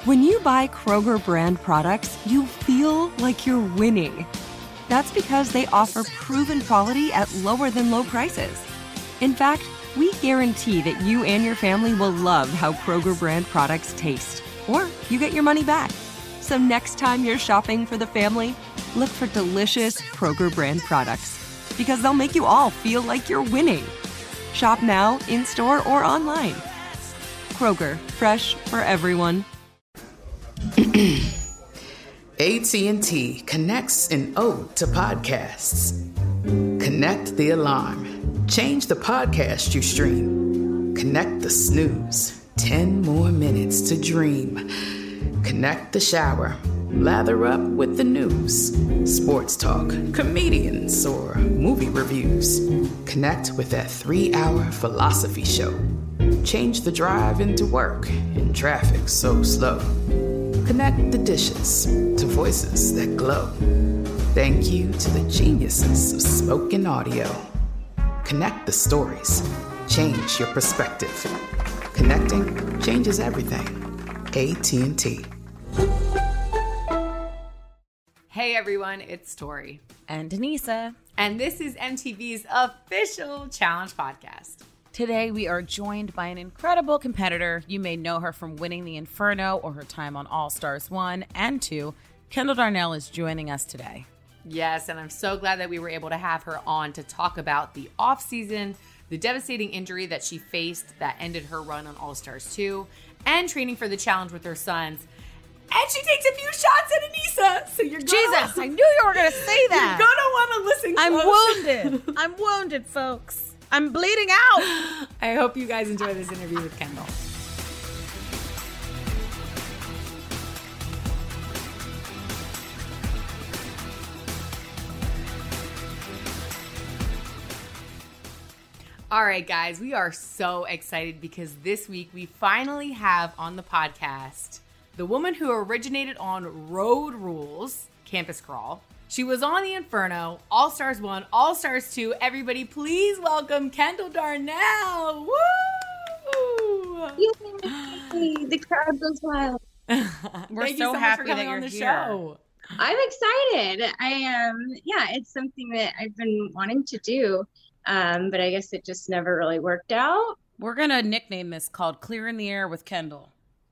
When you buy Kroger brand products, you feel like you're winning. That's because they offer proven quality at lower than low prices. In fact, we guarantee that you and your family will love how Kroger brand products taste, or you get your money back. So next time you're shopping for the family, look for delicious Kroger brand products, because they'll make you all feel like you're winning. Shop now, in-store, or online. Kroger, fresh for everyone. AT&T connects an ode to podcasts. Connect the alarm. Change the podcast you stream. Connect the snooze. 10 more minutes to dream. Connect the shower. Lather up with the news. Sports talk, comedians, or movie reviews. Connect with that 3-hour philosophy show. Change the drive into work in traffic so slow. Connect the dishes to voices that glow. Thank you to the geniuses of spoken audio. Connect the stories. Change your perspective. Connecting changes everything. AT&T. Hey everyone, it's Tori. And Denisa. And this is MTV's official Challenge podcast. Today we are joined by an incredible competitor. You may know her from winning the Inferno or her time on All Stars 1 and 2. Kendall Darnell is joining us today. Yes, and I'm so glad that we were able to have her on to talk about the off-season, the devastating injury that she faced that ended her run on All Stars 2, and training for the challenge with her sons. And she takes a few shots at Aneesa. So you're gonna, Jesus, I knew you were going to say that. You're going to want to listen close. I'm wounded, folks. I'm bleeding out. I hope you guys enjoy this interview with Kendall. All right, guys, we are so excited because this week we finally have on the podcast the woman who originated on Road Rules, Campus Crawl. She was on the Inferno, All Stars 1, All Stars 2. Everybody, please welcome Kendall Darnell. Woo! Yay! The crowd goes wild. We're Thank so you so much happy for coming that you're on the here. show. I'm excited. I am. Yeah, it's something that I've been wanting to do, but I guess it just never really worked out. We're going to nickname this called Clear in the Air with Kendall.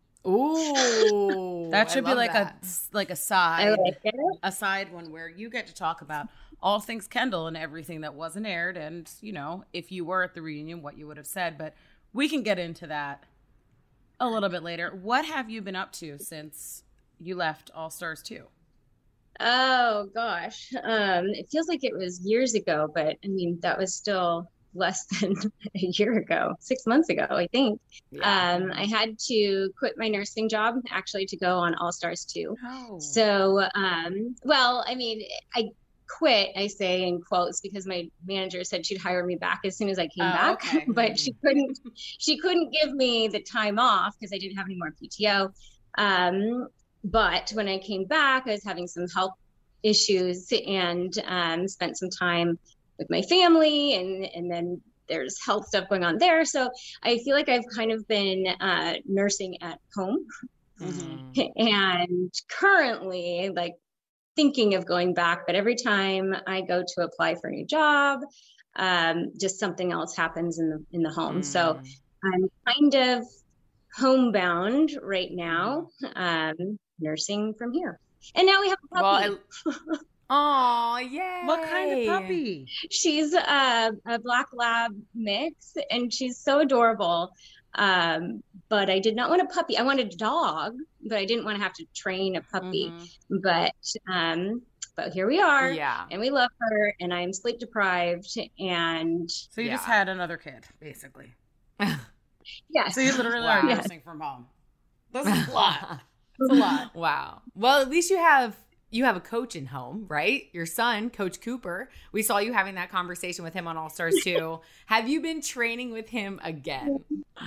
Ooh, That should be like a side. I like it. A side one where you get to talk about all things Kendall and everything that wasn't aired, and you know, if you were at the reunion, what you would have said. But we can get into that a little bit later. What have you been up to since you left All Stars 2? Oh gosh, it feels like it was years ago, but I mean that was still less than a year ago, 6 months ago, I think. Yeah. I had to quit my nursing job actually to go on All Stars 2. Oh. So, well, I mean, I quit, I say in quotes, because my manager said she'd hire me back as soon as I came back, okay. but she couldn't give me the time off because I didn't have any more PTO. But when I came back, I was having some health issues and spent some time with my family, and then there's health stuff going on there. So I feel like I've kind of been nursing at home. Mm-hmm. And currently like thinking of going back, but every time I go to apply for a new job, just something else happens in the home. So I'm kind of homebound right now, nursing from here. And now we have a puppy. Oh, yay. What kind of puppy? She's a black lab mix, and she's so adorable. But I did not want a puppy. I wanted a dog, but I didn't want to have to train a puppy. Mm-hmm. But here we are. Yeah. And we love her, and I'm sleep deprived. And So you just had another kid, basically. yes. So you literally are nursing from home. That's a lot. That's a lot. Wow. Well, at least you have a coach in home, right? Your son, Coach Cooper. We saw you having that conversation with him on All Stars 2. Have you been training with him again?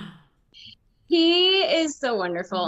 He is so wonderful.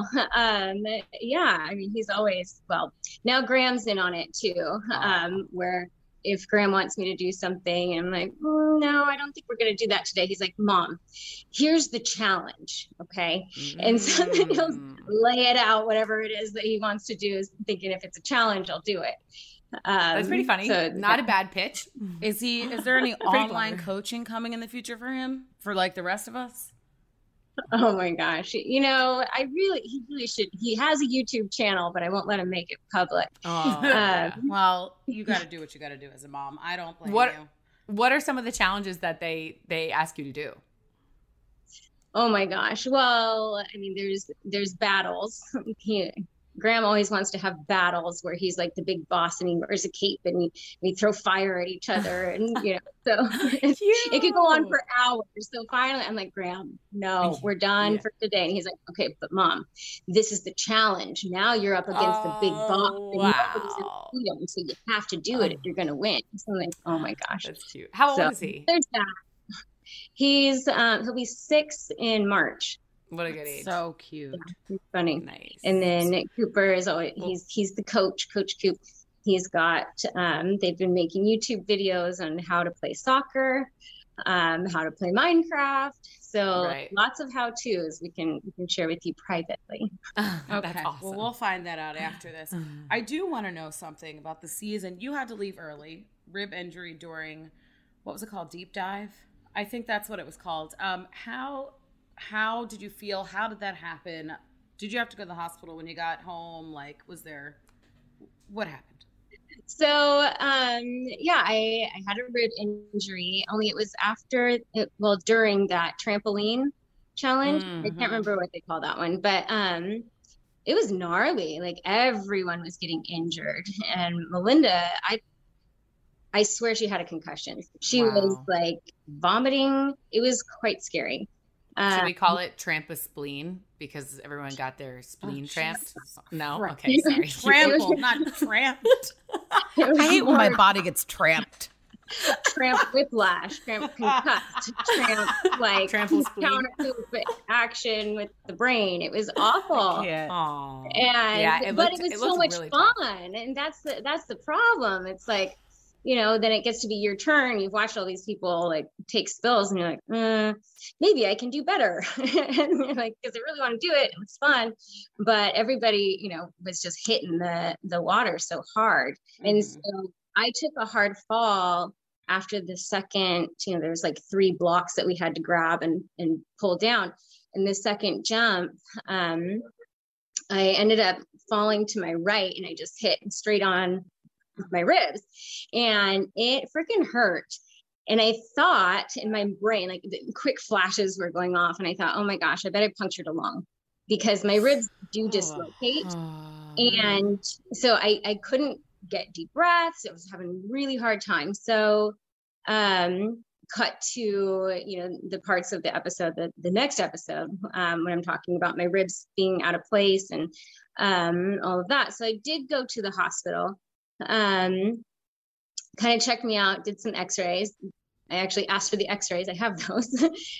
Yeah, I mean, he's always, well, now Graham's in on it too, where if Graham wants me to do something. And I'm like, no, I don't think we're going to do that today. He's like, Mom, here's the challenge. Okay. And so then he'll lay it out, whatever it is that he wants to do, is thinking if it's a challenge, I'll do it. That's pretty funny. So, not a bad pitch. Is there any online coaching coming in the future for him, for like the rest of us? Oh my gosh. You know, he really should. He has a YouTube channel, but I won't let him make it public. Oh, well, you got to do what you got to do as a mom. I don't blame you. What are some of the challenges that they ask you to do? Oh my gosh. Well, I mean, there's battles. Graham always wants to have battles where he's like the big boss and he wears a cape and we throw fire at each other. And, you know, so it could go on for hours. So finally I'm like, Graham, no, we're done for today. And he's like, okay, but Mom, this is the challenge. Now you're up against the big boss. Wow. And so you have to do it if you're going to win. So I'm like, oh my gosh. That's cute. How old is he? There's that. He'll be 6 in March. What a good age. So cute. Yeah, he's funny. Nice. And then Cooper is always, he's the Coach Coop. He's got, they've been making YouTube videos on how to play soccer, how to play Minecraft. So lots of how-tos we can share with you privately. Okay. That's awesome. Well, we'll find that out after this. I do want to know something about the season. You had to leave early, rib injury during, what was it called? Deep dive? I think that's what it was called. How did you feel? How did that happen? Did you have to go to the hospital when you got home? Like, what happened? So, I had a rib injury, only it was during that trampoline challenge. I can't remember what they call that one, but it was gnarly. Like, everyone was getting injured. And Melinda, I swear she had a concussion. She was like vomiting. It was quite scary. Should we call it trampospleen because everyone got their spleen tramped? No? Okay, sorry. Trampled, not tramped. I hate when my body gets tramped. Tramp whiplash, tramp concussed, tramp like counter action with the brain. It was awful. But it was so much really fun. And that's the problem. It's like, you know, then it gets to be your turn. You've watched all these people like take spills and you're like, maybe I can do better. And you're like, because I really want to do it. It was fun. But everybody, you know, was just hitting the water so hard. And so I took a hard fall after the second, you know, there's like 3 blocks that we had to grab and pull down. And the second jump, I ended up falling to my right and I just hit straight on my ribs and it freaking hurt. And I thought in my brain, like the quick flashes were going off. And I thought, oh my gosh, I bet I punctured a lung because my ribs do dislocate. And so I couldn't get deep breaths. I was having a really hard time. So, cut to, you know, the parts of the episode, the next episode, when I'm talking about my ribs being out of place and, all of that. So I did go to the hospital. Kind of checked me out, did some x-rays. I actually asked for the x-rays. I have those.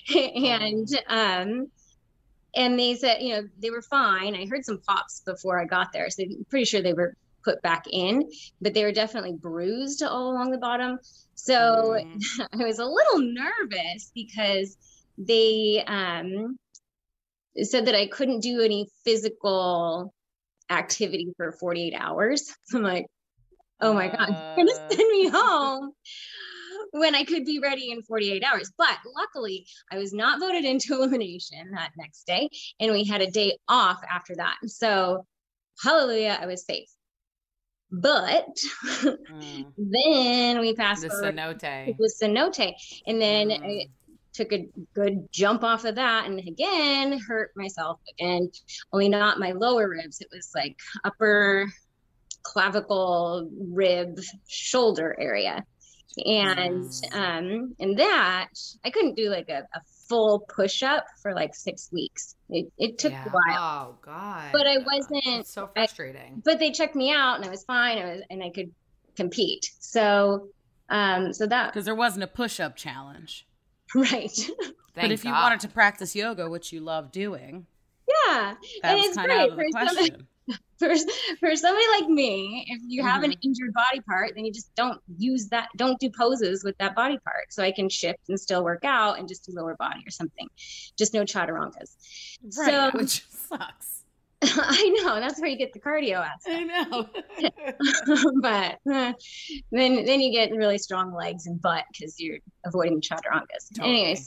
And they said, you know, they were fine. I heard some pops before I got there. So I'm pretty sure they were put back in, but they were definitely bruised all along the bottom. So I was a little nervous because they said that I couldn't do any physical activity for 48 hours. I'm like, oh my God, they're going to send me home when I could be ready in 48 hours. But luckily, I was not voted into elimination that next day. And we had a day off after that. So hallelujah, I was safe. But then we passed the cenote. It was cenote. And then I took a good jump off of that and again, hurt myself again, only not my lower ribs. It was like upper clavicle, rib, shoulder area. And that I couldn't do like a full push-up for like 6 weeks. It took a while. Oh God. But I wasn't. It's so frustrating. But they checked me out and I was fine. And I could compete. So that, because there wasn't a push-up challenge. Right. But if you wanted to practice yoga, which you love doing. Yeah. That was kind of out of the question. for somebody like me, if you have an injured body part, then you just don't do poses with that body part. So I can shift and still work out and just do lower body or something. Just no chaturangas. Right, so, which sucks. I know, that's where you get the cardio aspect. I know. But then you get really strong legs and butt because you're avoiding chaturangas. Totally. Anyway,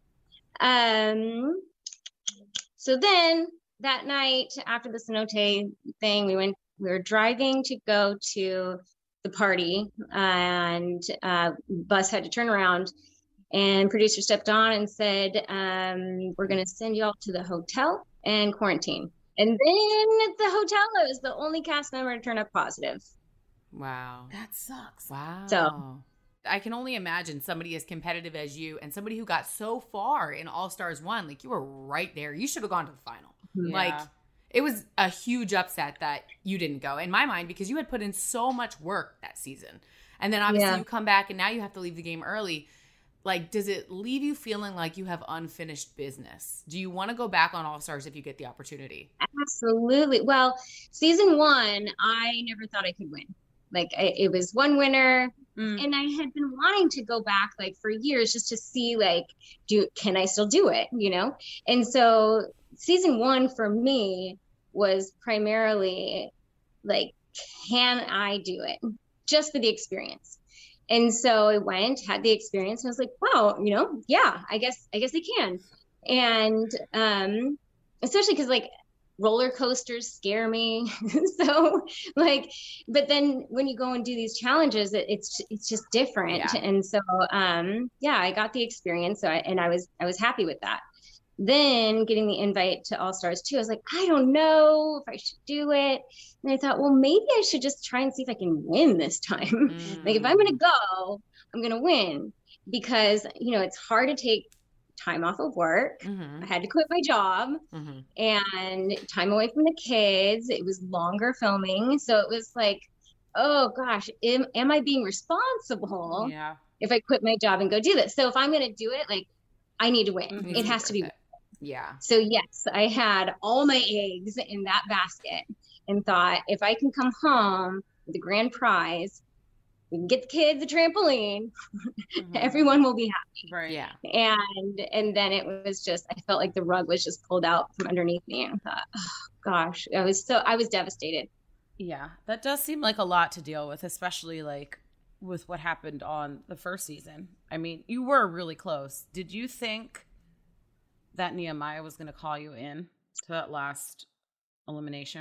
so then that night after the cenote thing, we were driving to go to the party, and bus had to turn around, and producer stepped on and said, we're going to send you all to the hotel and quarantine. And then at the hotel, it was the only cast member to turn up positive. Wow. That sucks. Wow. So I can only imagine somebody as competitive as you and somebody who got so far in All-Stars 1. Like, you were right there. You should have gone to the final. Yeah. Like, it was a huge upset that you didn't go, in my mind, because you had put in so much work that season. And then obviously you come back and now you have to leave the game early. Like, does it leave you feeling like you have unfinished business? Do you want to go back on All-Stars if you get the opportunity? Absolutely. Well, season 1, I never thought I could win. Like, it was one winner, and I had been wanting to go back like for years just to see, like, can I still do it, you know? And so season 1 for me was primarily like, can I do it? Just for the experience. And so I went, had the experience, and I was like, wow, you know, yeah, I guess I can. And especially because, like, roller coasters scare me. So, like, but then when you go and do these challenges, it's just different. Yeah. And so, I got the experience. So I was happy with that. Then getting the invite to All-Stars 2, I was like, I don't know if I should do it. And I thought, well, maybe I should just try and see if I can win this time. Like, if I'm going to go, I'm going to win, because, you know, it's hard to take time off of work. I had to quit my job and time away from the kids. It was longer filming. So it was like, oh gosh, am I being responsible if I quit my job and go do this? So if I'm going to do it, like, I need to win. It has to be. Yeah. So yes, I had all my eggs in that basket and thought, if I can come home with the grand prize, we can get the kids a trampoline, everyone will be happy. Right. Yeah. And then it was just, I felt like the rug was just pulled out from underneath me, and I thought, oh gosh, I was devastated. Yeah. That does seem like a lot to deal with, especially like with what happened on the first season. I mean, you were really close. Did you think that Nehemiah was going to call you in to that last elimination?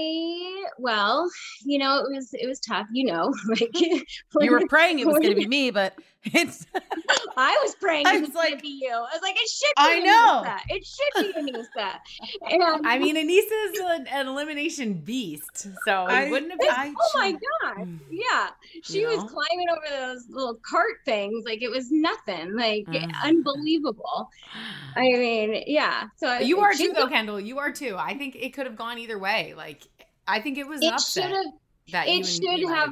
Well, you know, it was tough, you know, like, you were praying it was going to be me, but it's I was praying it was like, going to be you. I was like, it should be Aneesa. It should be Aneesa. And I mean, Aneesa is an elimination beast, so it wouldn't have been. Oh my god, yeah, she was climbing over those little cart things like it was nothing, like unbelievable. I mean, yeah. So you are too, though, Kendall. You are too. I think it could have gone either way. Like, I think it was an upset. We should have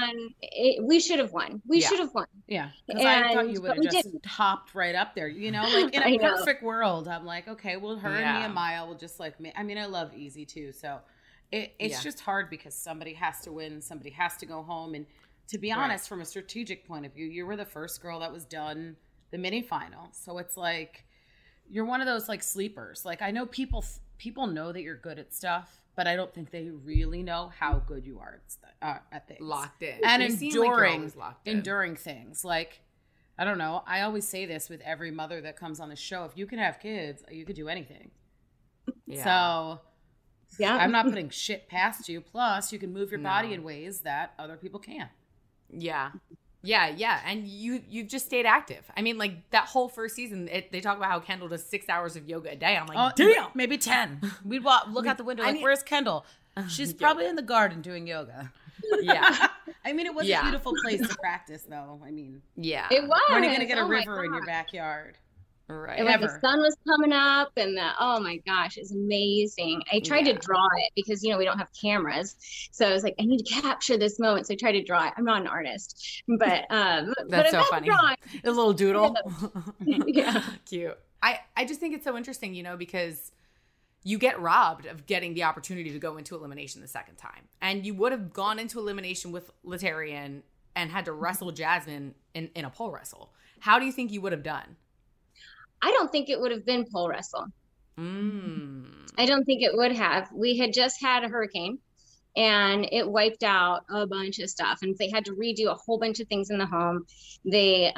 won. We should have won. Yeah. Because I thought you would have just hopped right up there. You know, like in a perfect world, I'm like, okay, well, her and Nehemiah will just like me. I mean, I love Easy too. So it's just hard because somebody has to win. Somebody has to go home. And to be honest, from a strategic point of view, you were the first girl that was done the mini final. So it's like, you're one of those like sleepers. Like, I know people know that you're good at stuff, but I don't think they really know how good you are at things. Locked in. And enduring things. Like, I don't know. I always say this with every mother that comes on the show. If you could have kids, you could do anything. Yeah. So yeah, I'm not putting shit past you. Plus, you can move your body in ways that other people can't. Yeah. Yeah. And you've just stayed active. I mean, like, that whole first season, they talk about how Kendall does 6 hours of yoga a day. I'm like, damn. Maybe 10. We'd look out the window like, where's Kendall? She's probably in the garden doing yoga. Yeah. I mean, it was a beautiful place to practice, though. I mean, it was. When are you going to get a river in your backyard? Right. And the sun was coming up, and oh my gosh, it's amazing. I tried to draw it because, you know, we don't have cameras. So I was like, I need to capture this moment. So I tried to draw it. I'm not an artist, but that's so funny. A little doodle. Yeah. Cute. I just think it's so interesting, you know, because you get robbed of getting the opportunity to go into elimination the second time. And you would have gone into elimination with Laterrian and had to wrestle Jasmine in a pole wrestle. How do you think you would have done? I don't think it would have been pole wrestle. I don't think it would have. We had just had a hurricane and it wiped out a bunch of stuff. And they had to redo a whole bunch of things in the home. The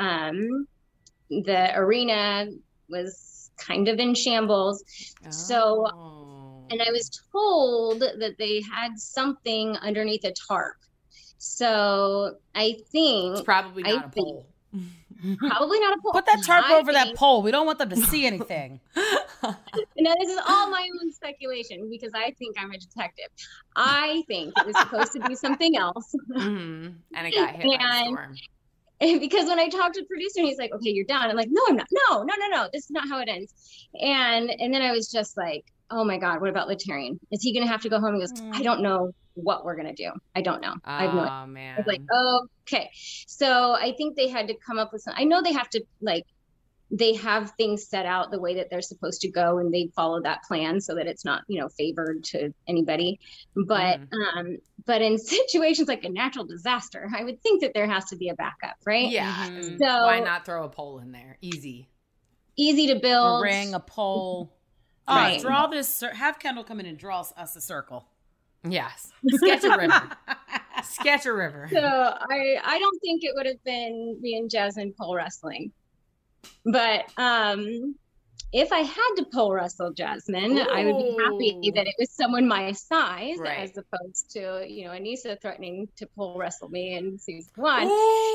arena was kind of in shambles. So, and I was told that they had something underneath a tarp. So I think it's probably not a pole. Probably not a pole. Put that tarp over that pole. We don't want them to see anything. No, this is all my own speculation because I think I'm a detective. I think it was supposed to be something else. And it got hit by a storm. And because when I talked to the producer, he's like, okay, you're done. I'm like, no, I'm not. No. This is not how it ends. And then I was just like, oh my God, what about Laterrian? Is he going to have to go home? He goes, I don't know what we're going to do. I don't know. I have no idea. Man. I was like, oh, okay. So I think they had to come up with some, I know they have to they have things set out the way that they're supposed to go and they follow that plan so that it's not, favored to anybody. But, but in situations like a natural disaster, I would think that there has to be a backup, right? Yeah. So why not throw a pole in there? Easy to build. A ring, a pole. Right. Draw this. Have Kendall come in and draw us a circle. Yes. Sketch a river. Sketch a river. So I don't think it would have been me and Jasmine pole wrestling. But if I had to pole wrestle Jasmine, I would be happy that it was someone my size, as opposed to, Aneesa threatening to pole wrestle me in season 1.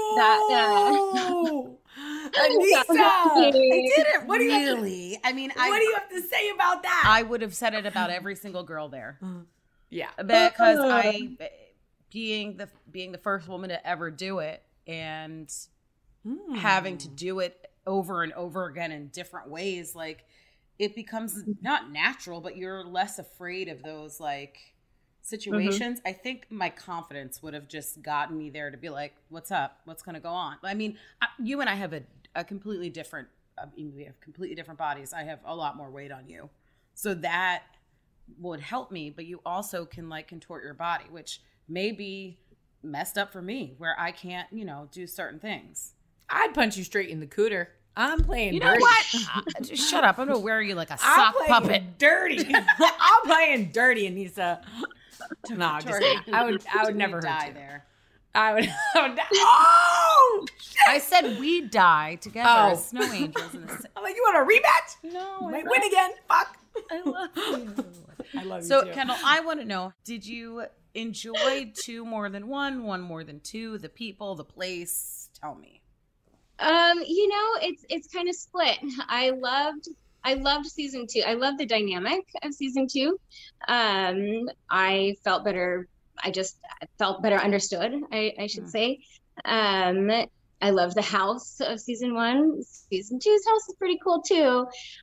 Aneesa! I did it. What do you really? what do you have to say about that? I would have said it about every single girl there. Yeah, because being the first woman to ever do it and having to do it over and over again in different ways, it becomes not natural, but you're less afraid of those situations. I think my confidence would have just gotten me there to be like, what's up? What's going to go on? I mean, you and I have a completely different, we have completely different bodies. I have a lot more weight on you. So that would help me, but you also can contort your body, which may be messed up for me where I can't, do certain things. I'd punch you straight in the cooter. I'm playing dirty. You know what? Just shut up. I'm going to wear you like a sock puppet. Dirty. I'm playing dirty, Aneesa. No, just I would never hurt die you. There. I would die. Oh, shit. I said we die together as snow angels. I'm like, you want a rematch? No. You might win again. Fuck. I love you. I love you So, too. Kendall, I want to know, did you enjoy 2 more than 1, 1 more than 2, the people, the place? Tell me. It's kind of split. I loved season 2. I loved the dynamic of season 2. I felt better. I felt better understood, I should say. I loved the house of season 1. Season 2's house is pretty cool too.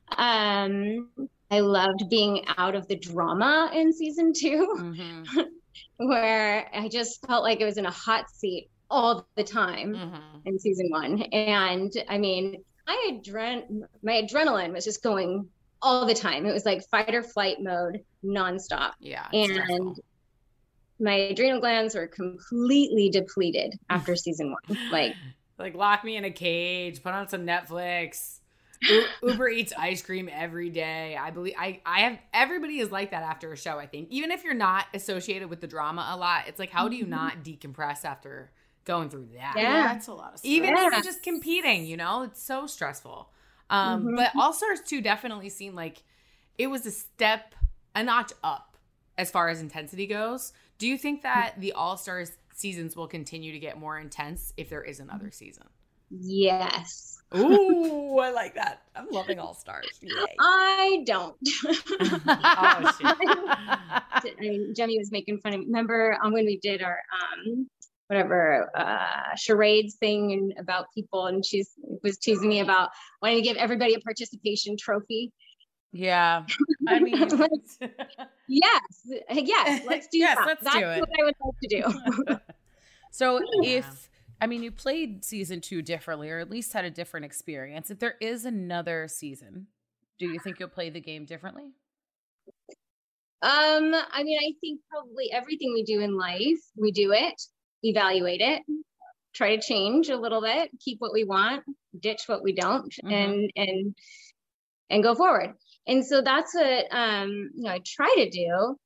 I loved being out of the drama in season 2, where I just felt like I was in a hot seat all the time in season 1. And I mean, my adrenaline was just going all the time. It was like fight or flight mode nonstop. Yeah. And stressful. My adrenal glands were completely depleted after season 1. Like lock me in a cage, put on some Netflix, Uber Eats ice cream every day. I believe I have, everybody is like that after a show, I think. Even if you're not associated with the drama a lot, it's like, how do you not decompress after going through that? Yeah. That's a lot of stress. Even if you're just competing, it's so stressful. But All Stars 2 definitely seemed like it was a notch up as far as intensity goes. Do you think that the All Stars seasons will continue to get more intense if there is another season? Yes. Ooh, I like that. I'm loving All Stars. Yay. I don't. Oh, shit. Jemmy was making fun of me. Remember when we did our charades thing and about people, and she was teasing me about wanting to give everybody a participation trophy. Yeah. I mean, yes, let's do that. Let's That's do it. what I would like to do. So you played season 2 differently, or at least had a different experience. If there is another season, do you think you'll play the game differently? I mean, I think probably everything we do in life, we do it, evaluate it, try to change a little bit, keep what we want, ditch what we don't, and go forward. And so that's what I try to do.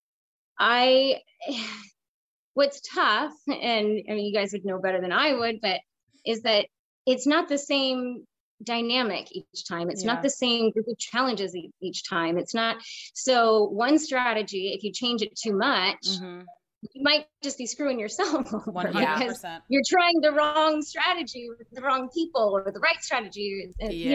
What's tough, and I mean, you guys would know better than I would, but is that it's not the same dynamic each time. It's not the same group of challenges each time. It's not. So one strategy, if you change it too much, you might just be screwing yourself over 100%. you're trying the wrong strategy with the wrong people, or the right strategy,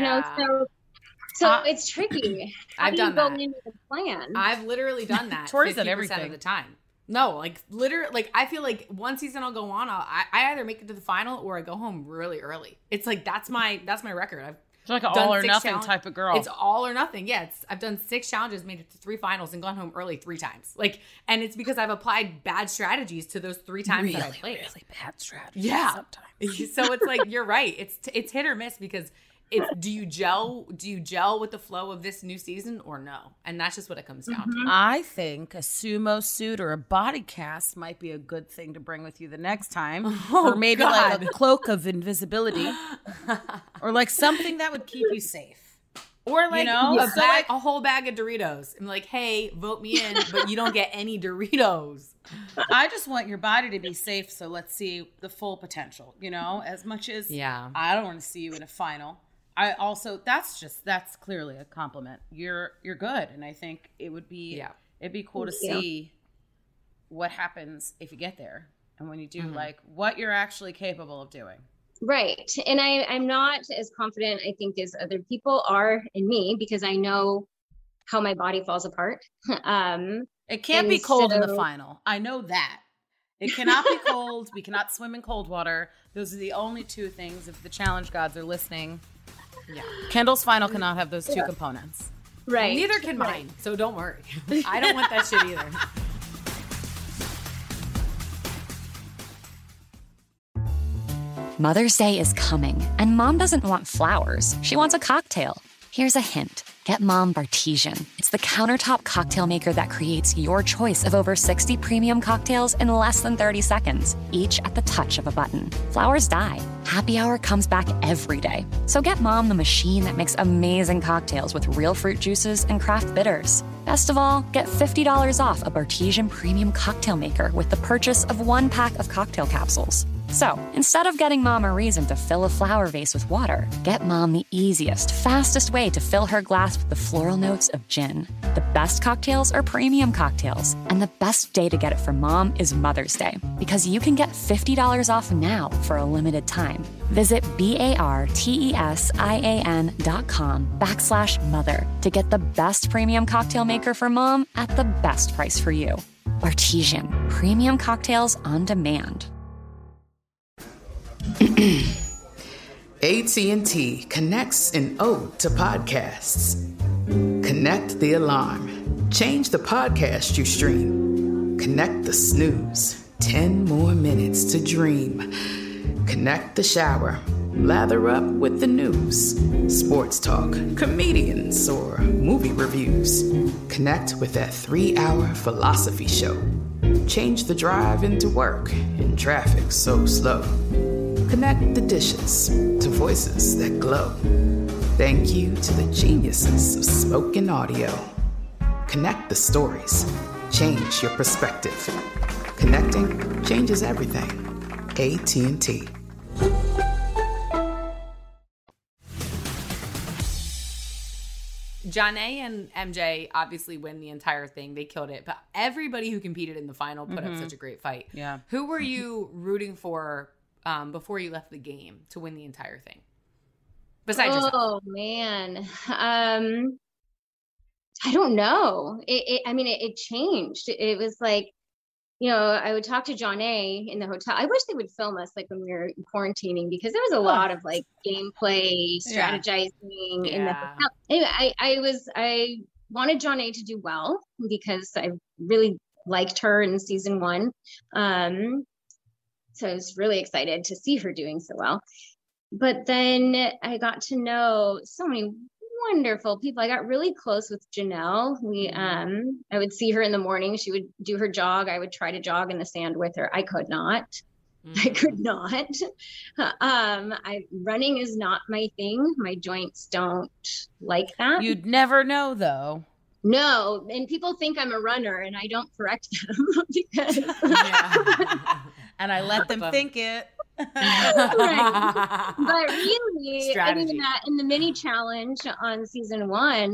so it's tricky. I've done that. Into the plan? I've literally done that. Tori's done 50% everything of the time. No, like literally, like I feel like one season I'll go on. I either make it to the final or I go home really early. It's like that's my record. I've like an all or nothing type of girl. It's all or nothing. Yeah, I've done 6 challenges, made it to 3 finals, and gone home early 3 times. Like, and it's because I've applied bad strategies to those 3 times that I played. Really bad strategies. Yeah. Sometimes. So it's like you're right. It's hit or miss because. Do you gel with the flow of this new season or no? And that's just what it comes down to. I think a sumo suit or a body cast might be a good thing to bring with you the next time. Or maybe like a cloak of invisibility. Or like something that would keep you safe. Or like a whole bag of Doritos. I'm like, hey, vote me in, but you don't get any Doritos. I just want your body to be safe, so let's see the full potential, as much as I don't want to see you in a final. I also that's clearly a compliment. You're good, and I think it'd be cool to see what happens if you get there, and when you do, like what you're actually capable of doing. Right, and I'm not as confident I think as other people are in me, because I know how my body falls apart. It can't be cold in the final. I know that. It cannot be cold. We cannot swim in cold water. Those are the only 2 things. If the challenge gods are listening. Yeah. Kendall's final cannot have those 2 components. Right. Neither can mine, so don't worry. I don't want that shit either. Mother's Day is coming, and Mom doesn't want flowers. She wants a cocktail. Here's a hint. Get Mom Bartesian. It's the countertop cocktail maker that creates your choice of over 60 premium cocktails in less than 30 seconds, each at the touch of a button. Flowers die. Happy Hour comes back every day. So get Mom the machine that makes amazing cocktails with real fruit juices and craft bitters. Best of all, get $50 off a Bartesian premium cocktail maker with the purchase of 1 pack of cocktail capsules. So, instead of getting Mom a reason to fill a flower vase with water, get Mom the easiest, fastest way to fill her glass with the floral notes of gin. The best cocktails are premium cocktails, and the best day to get it for Mom is Mother's Day, because you can get $50 off now for a limited time. Visit BARTESIAN.com/mother to get the best premium cocktail maker for Mom at the best price for you. Bartesian, premium cocktails on demand. AT&T connects an ode to podcasts. Connect the alarm. Change the podcast you stream. Connect the snooze. 10 more minutes to dream. Connect the shower. Lather up with the news. Sports talk, comedians, or movie reviews. Connect with that 3-hour philosophy show. Change the drive into work in traffic so slow. Connect the dishes to voices that glow. Thank you to the geniuses of spoken audio. Connect the stories. Change your perspective. Connecting changes everything. AT&T. Janae and MJ obviously win the entire thing. They killed it. But everybody who competed in the final put up such a great fight. Yeah. Who were you rooting for before you left the game to win the entire thing? Besides yourself. Oh, man. I don't know. It changed. It was like, I would talk to Janae in the hotel. I wish they would film us like when we were quarantining, because there was a lot of like gameplay, strategizing in the hotel. Anyway, I wanted Janae to do well because I really liked her in season 1. So I was really excited to see her doing so well. But then I got to know so many wonderful people. I got really close with Janelle. I would see her in the morning. She would do her jog. I would try to jog in the sand with her. I could not. I could not. Running is not my thing. My joints don't like that. You'd never know, though. No, and people think I'm a runner, and I don't correct them because. And I let them think it. Right. But really, Strategy. in the mini challenge on season 1,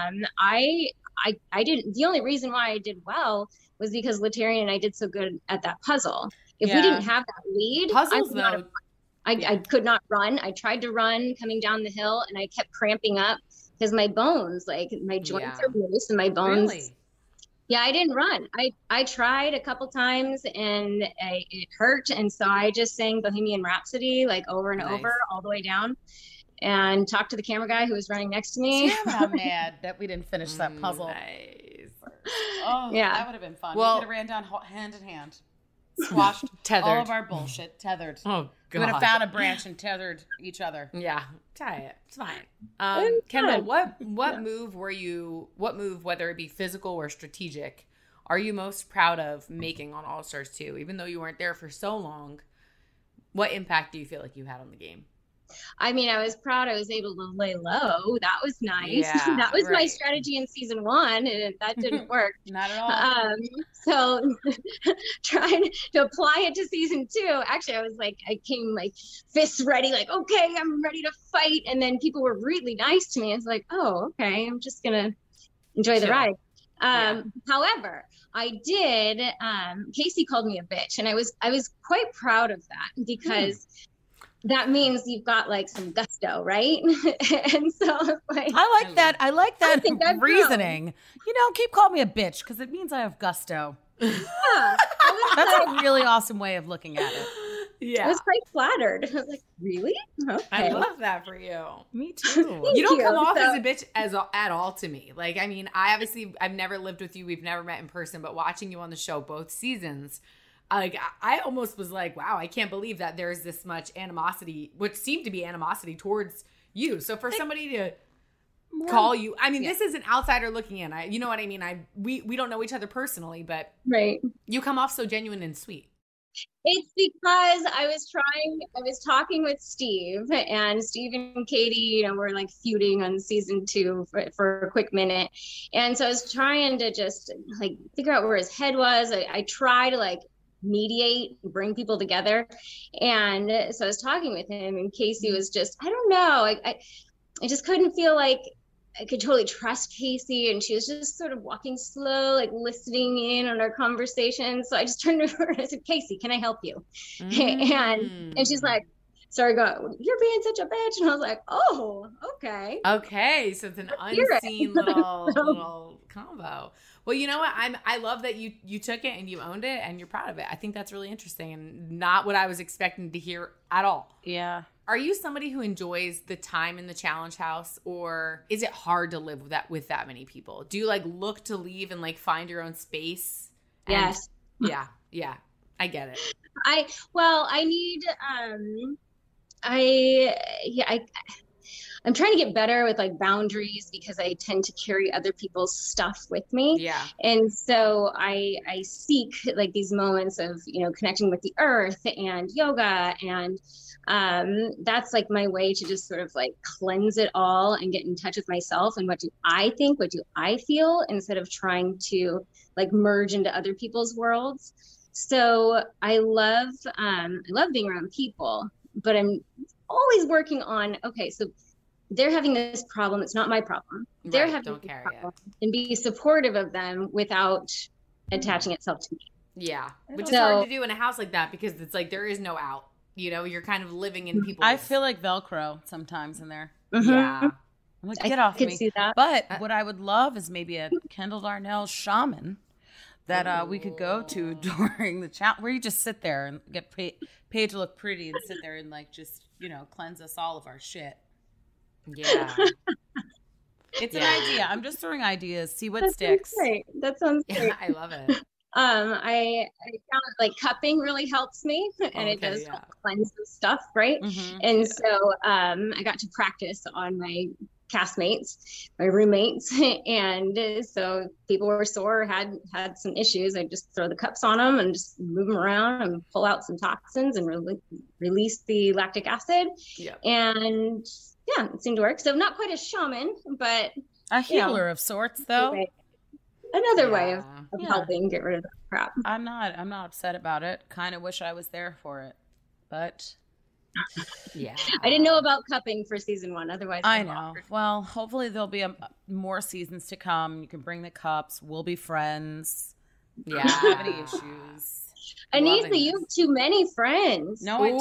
I didn't. The only reason why I did well was because Latarian and I did so good at that puzzle. If we didn't have that lead, Puzzles I could not run. I tried to run coming down the hill, and I kept cramping up because my bones, like my joints are loose, and my bones. Really? Yeah, I didn't run. I tried a couple times, and it hurt, and so I just sang Bohemian Rhapsody like over and over all the way down, and talked to the camera guy who was running next to me. I'm mad that we didn't finish that puzzle. Nice. Oh, Yeah. that would have been fun. Well- We could have ran down hand in hand, squashed Tethered. all of our bullshit, tethered. Oh, We would have found a branch and tethered each other. Yeah, tie it. It's fine. Kendall, what move, whether it be physical or strategic, are you most proud of making on All Stars 2? Even though you weren't there for so long, what impact do you feel like you had on the game? I mean, I was proud I was able to lay low. That was nice. Yeah, that was my right. strategy in season 1, and that didn't work. Not at all. So trying to apply it to season 2, actually, I came like fists ready, like, okay, I'm ready to fight. And then people were really nice to me. It's like, oh, okay, I'm just going to enjoy the Chill. ride. Yeah. However, I did, Casey called me a bitch, and I was quite proud of that because that means you've got like some gusto, right? And so like, I like that. I like that think I've reasoning. Keep calling me a bitch because it means I have gusto. yeah, I That's a really awesome way of looking at it. Yeah. I was quite flattered. I was like, really? Okay. I love that for you. Me too. You don't you. come off So- as a bitch at all to me. Like, I mean, I've never lived with you. We've never met in person, but watching you on the show both seasons, like I almost was like, wow, I can't believe that there's this much animosity, which seemed to be animosity towards you. So for somebody to call you, I mean, this is an outsider looking in. You know what I mean? We don't know each other personally, but Right. you come off so genuine and sweet. It's because I was talking with Steve, and Steve and Katie, were like feuding on season 2 for a quick minute. And so I was trying to just like figure out where his head was. I try to like mediate, bring people together. And so I was talking with him, and Casey was just, I don't know. I just couldn't feel like I could totally trust Casey, and she was just sort of walking slow, like listening in on our conversation. So I just turned to her and I said, Casey, can I help you? And she's like, sorry, you're being such a bitch. And I was like, oh, okay. Okay, so it's an unseen little combo. Well, you know what? I love that you took it and you owned it and you're proud of it. I think that's really interesting and not what I was expecting to hear at all. Yeah. Are you somebody who enjoys the time in the challenge house, or is it hard to live with that many people? Do you like look to leave and like find your own space? Yes. Yeah. I get it. I'm trying to get better with like boundaries because I tend to carry other people's stuff with me. Yeah. And so I seek like these moments of, connecting with the earth and yoga. And that's like my way to just sort of like cleanse it all and get in touch with myself. And what do I think? What do I feel? Instead of trying to like merge into other people's worlds. So I love being around people, but I'm always working on, okay, so they're having this problem. It's not my problem. They're Right, having don't this carry problem, and be supportive of them without attaching itself to me. Yeah. Which is So- hard to do in a house like that because it's like there is no out. You're kind of living in people's. I feel like Velcro sometimes in there. Yeah. I'm like, get off could me. see that. But what I would love is maybe a Kendall Darnell shaman that we could go to during the chat, where you just sit there and get paid to look pretty and sit there and like just cleanse us all of our shit. Yeah. It's an Yeah. idea. I'm just throwing ideas. See what That sticks. sounds great. That sounds great. Yeah, I love it. I found like cupping really helps me, and it Okay, does yeah. help cleanse the stuff, right? Mhm. And so I got to practice on my castmates, my roommates. And so people were sore, had some issues. I just throw the cups on them and just move them around and pull out some toxins and release the lactic acid. Yeah. And yeah, it seemed to work. So not quite a shaman, but a healer of sorts, though. Another way of helping get rid of that crap. I'm not upset about it. Kind of wish I was there for it, but yeah, I didn't know about cupping for season 1. Otherwise, I know. Well, hopefully there'll be more seasons to come. You can bring the cups. We'll be friends. Yeah. Have any issues? Anissa, you have too many friends. No, I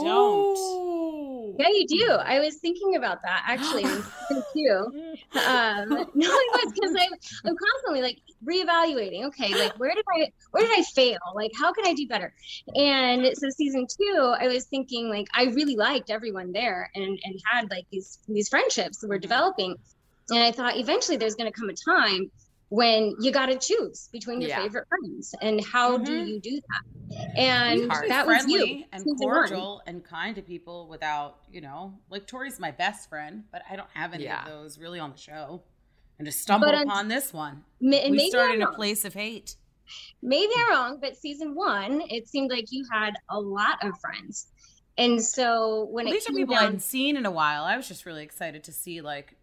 don't. Yeah, you do. I was thinking about that actually in season 2. No, it was because I'm constantly like reevaluating. Okay, like where did I fail? Like how can I do better? And so season 2, I was thinking like I really liked everyone there and had like these friendships that were developing. And I thought eventually there's going to come a time when you got to choose between your favorite friends, and how do you do that? And that was friendly and cordial and kind to people without, like Tori's my best friend, but I don't have any of those really on the show. And just stumbled upon this one. We started in a place of hate. Maybe I'm wrong, but season 1, it seemed like you had a lot of friends. And so when these are people I hadn't seen in a while, I was just really excited to see like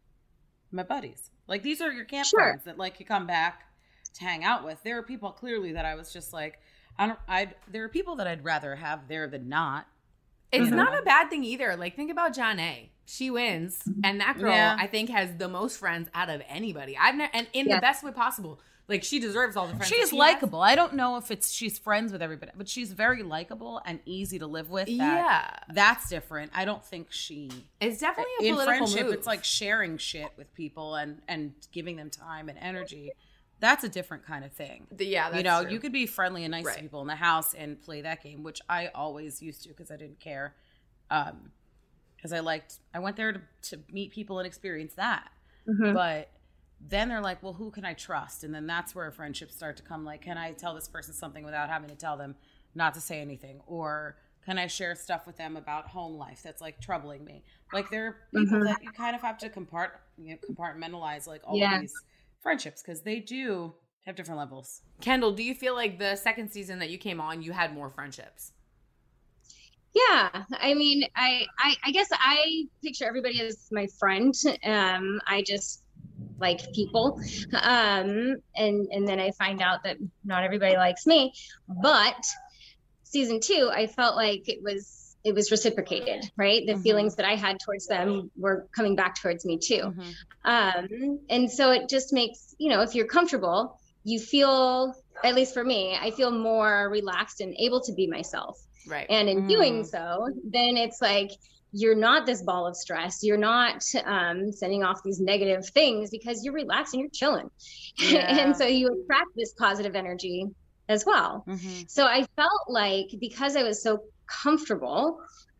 my buddies. Like these are your camp friends that like you come back to hang out with. There are people clearly that I was just like, there are people that I'd rather have there than not. It's not a bad thing either. Like think about Janae. She wins, and that girl I think has the most friends out of anybody. And in the best way possible. Like she deserves all the friends. She's likable. I don't know if she's friends with everybody, but she's very likable and easy to live with. That's different. I don't think it's definitely a in political friendship. move. It's like sharing shit with people and giving them time and energy. That's a different kind of thing. That's true. You could be friendly and nice to people in the house and play that game, which I always used to because I didn't care. Because I went there to meet people and experience that. Mm-hmm. But then they're like, well, who can I trust? And then that's where friendships start to come. Like, can I tell this person something without having to tell them not to say anything? Or can I share stuff with them about home life that's like troubling me? Like there are people that you kind of have to compartmentalize like all of these friendships because they do have different levels. Kendall, do you feel like the second season that you came on, you had more friendships? Yeah, I mean, I guess I picture everybody as my friend. I just like people, and then I find out that not everybody likes me. But season 2, I felt like it was reciprocated, right? The feelings that I had towards them were coming back towards me too. And so it just makes, if you're comfortable, you feel, at least for me, I feel more relaxed and able to be myself. Right. And in doing so, then it's like, you're not this ball of stress. You're not sending off these negative things because you're relaxed and you're chilling. And so you attract this positive energy as well. So I felt like because I was so comfortable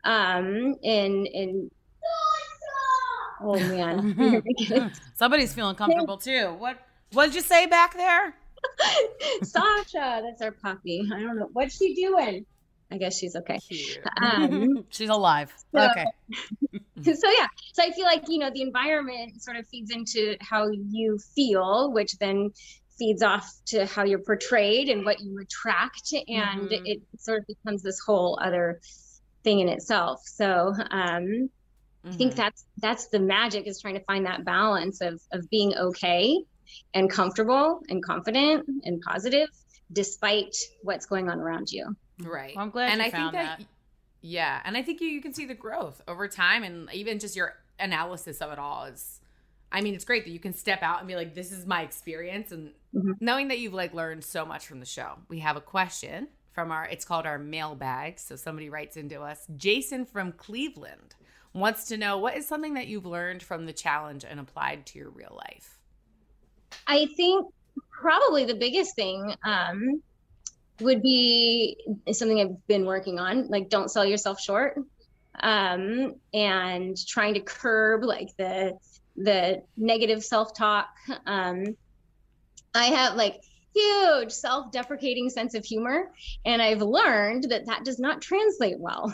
in oh man. Somebody's feeling comfortable too. What did you say back there? Sasha, that's our puppy. I don't know. What's she doing? I guess she's okay. She's alive. Okay. So I feel like, the environment sort of feeds into how you feel, which then feeds off to how you're portrayed and what you attract. And it sort of becomes this whole other thing in itself. So I think that's the magic, is trying to find that balance of being okay and comfortable and confident and positive despite what's going on around you. Right. Well, I'm glad you found that. Yeah. And I think you can see the growth over time, and even just your analysis of it all is, it's great that you can step out and be like, this is my experience. And knowing that you've learned so much from the show. We have a question from it's called our mailbag. So somebody writes into us. Jason from Cleveland wants to know, what is something that you've learned from the challenge and applied to your real life? I think probably the biggest thing, would be something I've been working on, like don't sell yourself short, and trying to curb the negative self-talk. I have huge self-deprecating sense of humor, and I've learned that that does not translate well.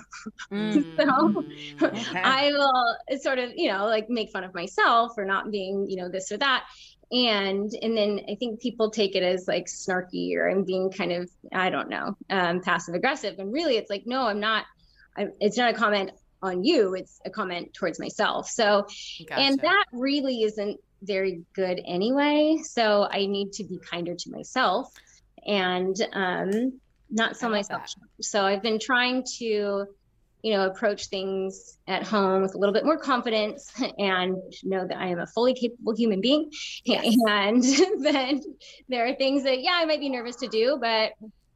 So I will sort of, like make fun of myself for not being, this or that. And then I think people take it as like snarky, or I'm being kind of, I don't know, passive aggressive. And really it's like, no, I'm not. It's not a comment on you. It's a comment towards myself. So, Gotcha. And that really isn't very good anyway. So I need to be kinder to myself and not sell myself short. So I've been trying to, approach things at home with a little bit more confidence and know that I am a fully capable human being. Yes. And then there are things that, I might be nervous to do, but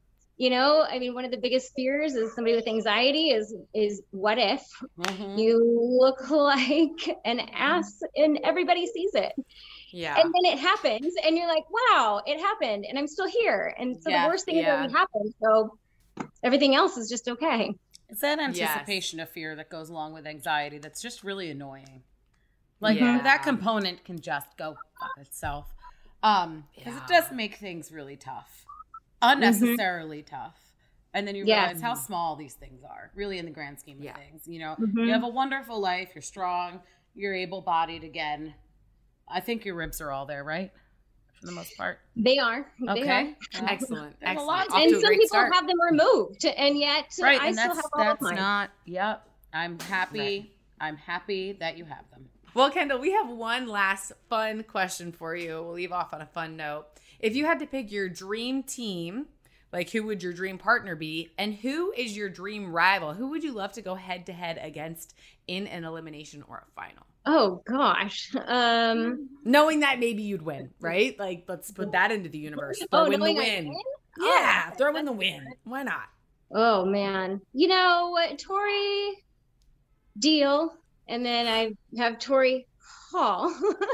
one of the biggest fears is somebody with anxiety is what if you look like an ass and everybody sees it? Yeah. And then it happens and you're like, wow, it happened and I'm still here. And so the worst thing has already happened. So everything else is just okay. It's that anticipation of fear that goes along with anxiety that's just really annoying. Like that component can just go fuck itself. Because it does make things really tough. Unnecessarily tough. And then you realize how small these things are, really in the grand scheme of things. You have a wonderful life, you're strong, you're able-bodied again. I think your ribs are all there, right? For the most part. They are. Okay. They are. Excellent. And some people have them removed, and yet I still have all of mine. I'm happy. Right. I'm happy that you have them. Well, Kendall, we have one last fun question for you. We'll leave off on a fun note. If you had to pick your dream team, like who would your dream partner be? And who is your dream rival? Who would you love to go head to head against in an elimination or a final? Oh, gosh. Knowing that maybe you'd win, right? Like, let's put that into the universe. Throw in the win. Yeah, throw in the win. Why not? Oh, man. Tori, Deal, and then I have Tori Hall.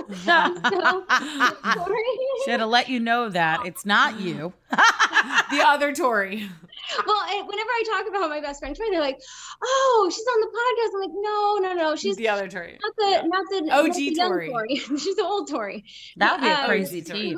She had to let you know that it's not you. The other Tori. Well, whenever I talk about my best friend Tori, they're like, "Oh, she's on the podcast." I'm like, "No, she's the other Tori, not the OG Tori. She's the old Tori." That would be a crazy team.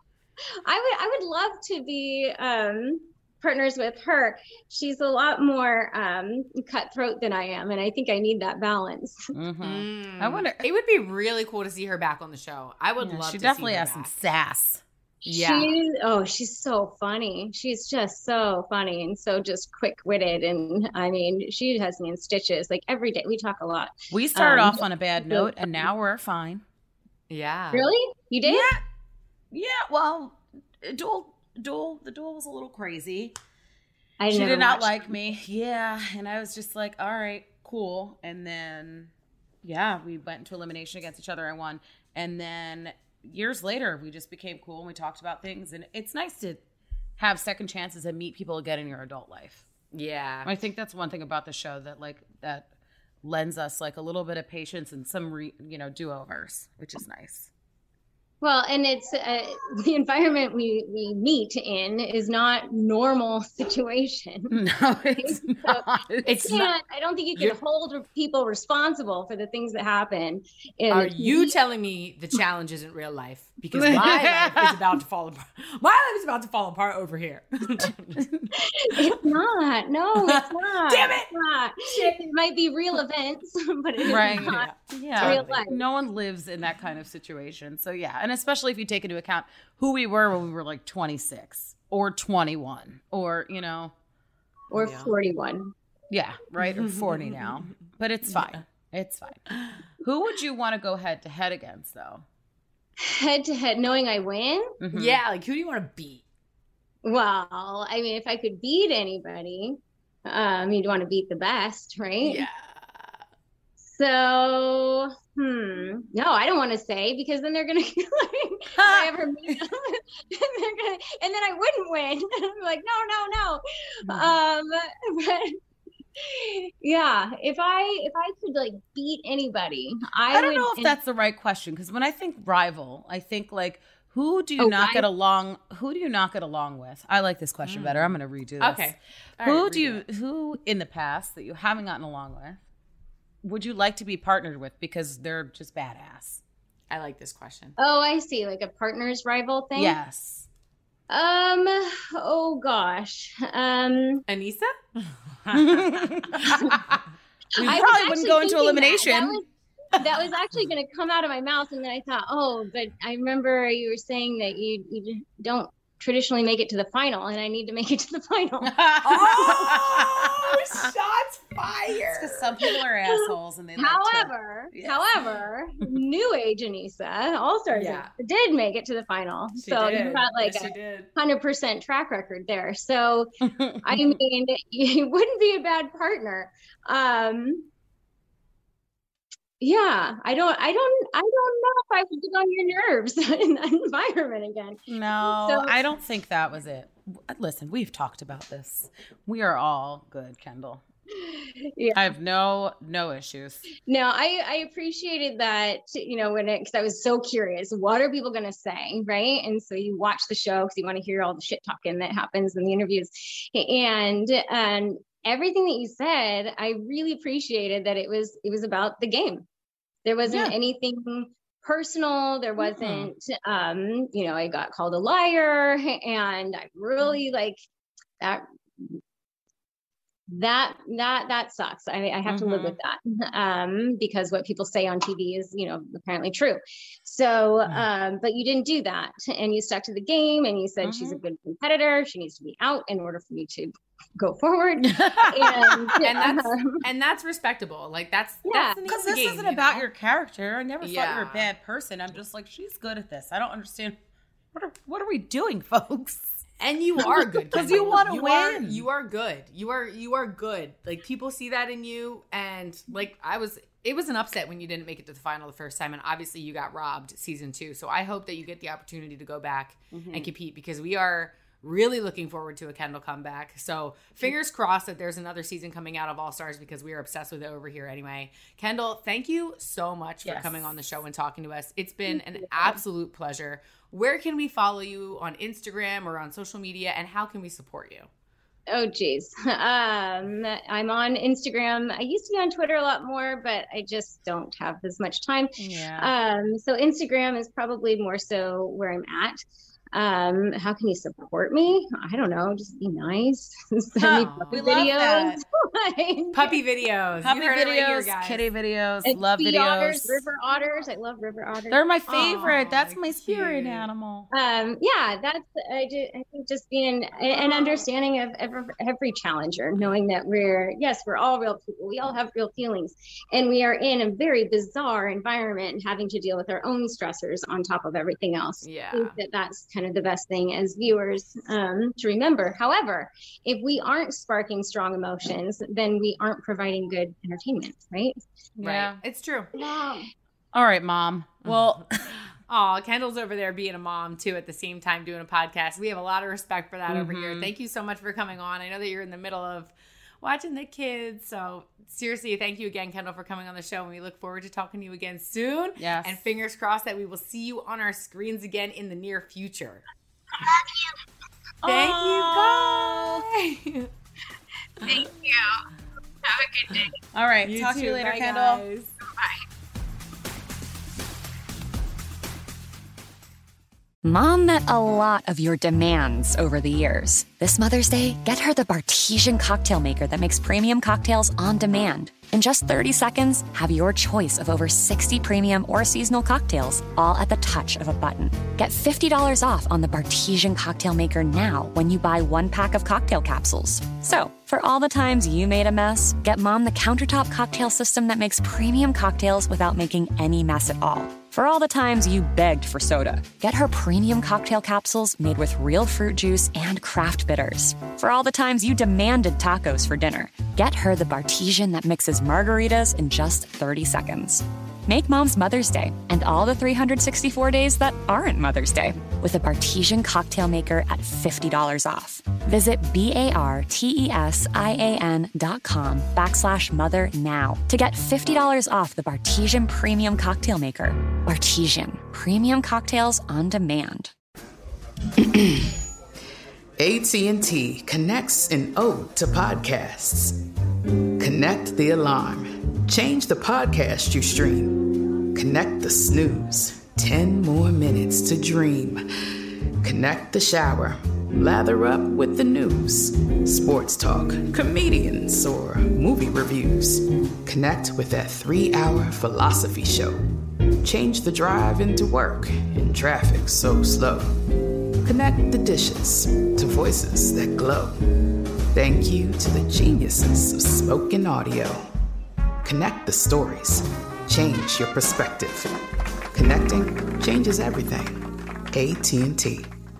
I would love to be partners with her. She's a lot more cutthroat than I am, and I think I need that balance. I wonder. It would be really cool to see her back on the show. I would love. She to definitely see her has back. some sass. Yeah. She's so funny. She's just so funny and so just quick-witted. And I mean, she has me in stitches. Like every day, we talk a lot. We started off on a bad note, and now we're fine. Yeah. Really? You did? Yeah. Well, the duel was a little crazy. She did not like me. Yeah, and I was just like, all right, cool. And then, we went into elimination against each other. I won, and then years later, we just became cool and we talked about things. And it's nice to have second chances and meet people again in your adult life. Yeah. I think that's one thing about the show that lends us like a little bit of patience and some do-overs, which is nice. Well, and it's the environment we meet in is not normal situation. No, it's not. It's not. I don't think you can hold people responsible for the things that happen. Are you telling me the challenge isn't real life? Because my life is about to fall apart. My life is about to fall apart over here. It's not. No, it's not. Damn it! It's not. It might be real events, but it's not real life. No one lives in that kind of situation. So and especially if you take into account who we were when we were like 26 or 21 or, or 41. Yeah, right. Or 40 now. But it's fine. It's fine. Who would you want to go head to head against, though? Head to head, knowing I win? Mm-hmm. Yeah, like who do you want to beat? Well, I mean, if I could beat anybody, you'd want to beat the best, right? Yeah. So, no, I don't want to say because then they're gonna like, if I ever meet them, and then I wouldn't win. I'm like, no. But yeah, if I could like beat anybody, I don't know if that's the right question because when I think rival, I think like who do you not get along? Who do you not get along with? I like this question better. I'm going to redo this. Okay. Who in the past that you haven't gotten along with would you like to be partnered with because they're just badass? I like this question. Oh, I see. Like a partner's rival thing? Yes. Oh gosh. Anissa? We probably wouldn't go into elimination. That was actually going to come out of my mouth, and then I thought, oh, but I remember you were saying that you don't traditionally make it to the final, and I need to make it to the final. Oh, shots fired! Because some people are assholes, and they. However, New Age Anissa, All-Stars, did make it to the final, so you've got like a 100% track record there. So, I mean, you wouldn't be a bad partner. Yeah, I don't know if I would get on your nerves in that environment again. No, so, I don't think that was it. Listen, we've talked about this. We are all good, Kendall. Yeah. I have no issues. No, I appreciated that, because I was so curious, what are people going to say, right? And so you watch the show because you want to hear all the shit talking that happens in the interviews, and everything that you said, I really appreciated that it was about the game. There wasn't anything personal. There wasn't, I got called a liar, and I really like that. That sucks. I have to live with that, because what people say on TV is, apparently true. So, but you didn't do that, and you stuck to the game, and you said she's a good competitor. She needs to be out in order for me to go forward, and that's respectable. Like that's because this isn't about your character. I never thought you were a bad person. I'm just like, she's good at this. I don't understand. What are we doing, folks? And you are good because you want to win. You are good. You are good. Like people see that in you, and like it was an upset when you didn't make it to the final the first time, and obviously you got robbed season 2. So I hope that you get the opportunity to go back and compete, because we are really looking forward to a Kendall comeback. So fingers crossed that there's another season coming out of All Stars, because we are obsessed with it over here anyway. Kendall, thank you so much for coming on the show and talking to us. It's been an absolute pleasure. Where can we follow you on Instagram or on social media, and how can we support you? Oh, geez. I'm on Instagram. I used to be on Twitter a lot more, but I just don't have as much time. Yeah. So Instagram is probably more so where I'm at. How can you support me? I don't know. Just be nice. Send me puppy videos. Puppy videos, kitty videos, and love videos. Otters, river otters. I love river otters. They're my favorite. That's my spirit animal. That's I think just being an understanding of every challenger, knowing that we're all real people. We all have real feelings, and we are in a very bizarre environment, having to deal with our own stressors on top of everything else. Yeah, I think that's kind of the best thing as viewers to remember. However, if we aren't sparking strong emotions, then we aren't providing good entertainment, right? Yeah, right. It's true. Mom. All right, Mom. Well, Kendall's over there being a mom too at the same time doing a podcast. We have a lot of respect for that over here. Thank you so much for coming on. I know that you're in the middle of watching the kids. So seriously, thank you again, Kendall, for coming on the show. And we look forward to talking to you again soon. Yes. And fingers crossed that we will see you on our screens again in the near future. I love you. Thank you. Bye. Thank you. Have a good day. All right. Talk to you later, Kendall. Guys. Bye. Mom met a lot of your demands over the years. This Mother's Day, get her the Bartesian cocktail maker that makes premium cocktails on demand. In just 30 seconds, have your choice of over 60 premium or seasonal cocktails, all at the touch of a button. Get $50 off on the Bartesian cocktail maker now when you buy 1 pack of cocktail capsules. So, for all the times you made a mess, get Mom the countertop cocktail system that makes premium cocktails without making any mess at all. For all the times you begged for soda, get her premium cocktail capsules made with real fruit juice and craft bitters. For all the times you demanded tacos for dinner, get her the Bartesian that mixes margaritas in just 30 seconds. Make Mom's Mother's Day and all the 364 days that aren't Mother's Day with a Bartesian cocktail maker at $50 off. Visit BARTESIAN.com/mother now to get $50 off the Bartesian Premium Cocktail Maker. Bartesian, premium cocktails on demand. AT&T connects an ode to podcasts. Connect the alarm. Change the podcast you stream. Connect the snooze. 10 more minutes to dream. Connect the shower. Lather up with the news. Sports talk, comedians, or movie reviews. Connect with that 3-hour philosophy show. Change the drive into work in traffic so slow. Connect the dishes to voices that glow. Thank you to the geniuses of spoken audio. Connect the stories. Change your perspective. Connecting changes everything. AT&T.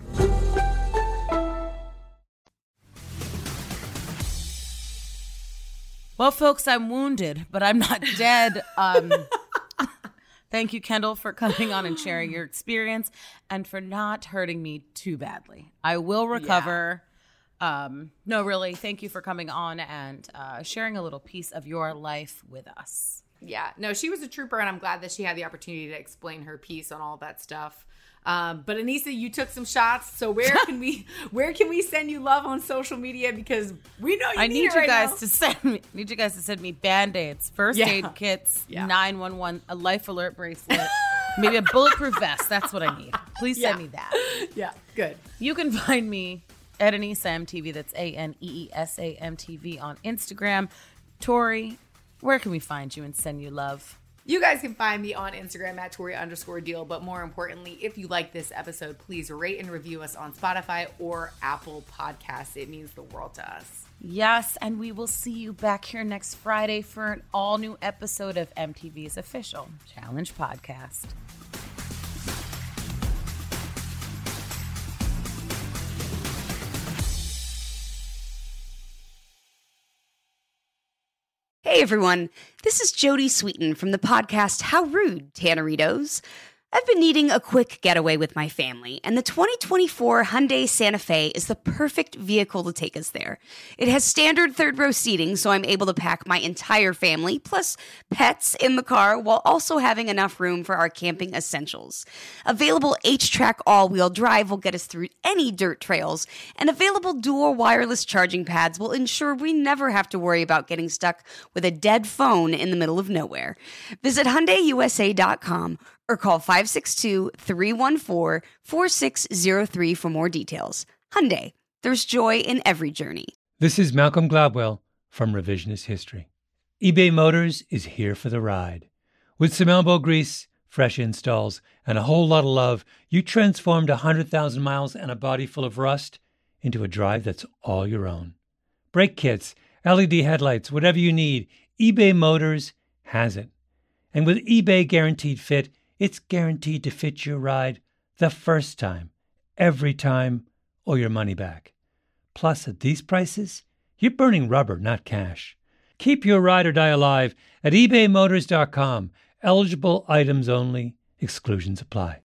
Well, folks, I'm wounded, but I'm not dead. Thank you, Kendall, for coming on and sharing your experience and for not hurting me too badly. I will recover. Yeah. No, really, thank you for coming on and sharing a little piece of your life with us. Yeah, no, she was a trooper, and I'm glad that she had the opportunity to explain her piece on all that stuff. But Anissa, you took some shots. So where can we send you love on social media? Because we know you need it right now. I need you guys to send me Band-Aids, first aid kits, 911, a life alert bracelet, maybe a bulletproof vest. That's what I need. Please send me that. Yeah, good. You can find me at Anissa MTV. That's ANEESA MTV on Instagram. Tori, where can we find you and send you love? You guys can find me on Instagram at Tori_Deal. But more importantly, if you like this episode, please rate and review us on Spotify or Apple Podcasts. It means the world to us. Yes, and we will see you back here next Friday for an all-new episode of MTV's official Challenge Podcast. Hey everyone, this is Jodie Sweetin from the podcast How Rude, Tanneritos. I've been needing a quick getaway with my family, and the 2024 Hyundai Santa Fe is the perfect vehicle to take us there. It has standard third-row seating, so I'm able to pack my entire family, plus pets, in the car, while also having enough room for our camping essentials. Available H-Track all-wheel drive will get us through any dirt trails, and available dual wireless charging pads will ensure we never have to worry about getting stuck with a dead phone in the middle of nowhere. Visit HyundaiUSA.com or call 562-314-4603 for more details. Hyundai, there's joy in every journey. This is Malcolm Gladwell from Revisionist History. eBay Motors is here for the ride. With some elbow grease, fresh installs, and a whole lot of love, you transformed 100,000 miles and a body full of rust into a drive that's all your own. Brake kits, LED headlights, whatever you need, eBay Motors has it. And with eBay Guaranteed Fit, it's guaranteed to fit your ride the first time, every time, or your money back. Plus, at these prices, you're burning rubber, not cash. Keep your ride or die alive at ebaymotors.com. Eligible items only. Exclusions apply.